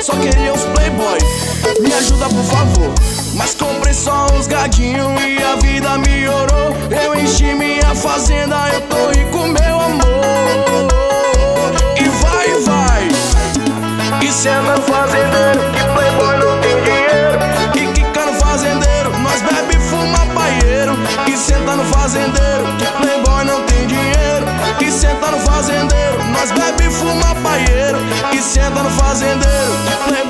só queria os playboy. Me ajuda por favor. Mas comprei só uns gadinhos e a vida melhorou. Eu enchi minha fazenda, eu tô rico, meu amor. E vai. E senta no fazendeiro, que playboy não tem dinheiro. E quica no fazendeiro, nós bebe e fuma paieiro. E senta no fazendeiro, que playboy não tem dinheiro. E senta no fazendeiro, nós bebe e fuma paieiro. E senta no fazendeiro, que playboy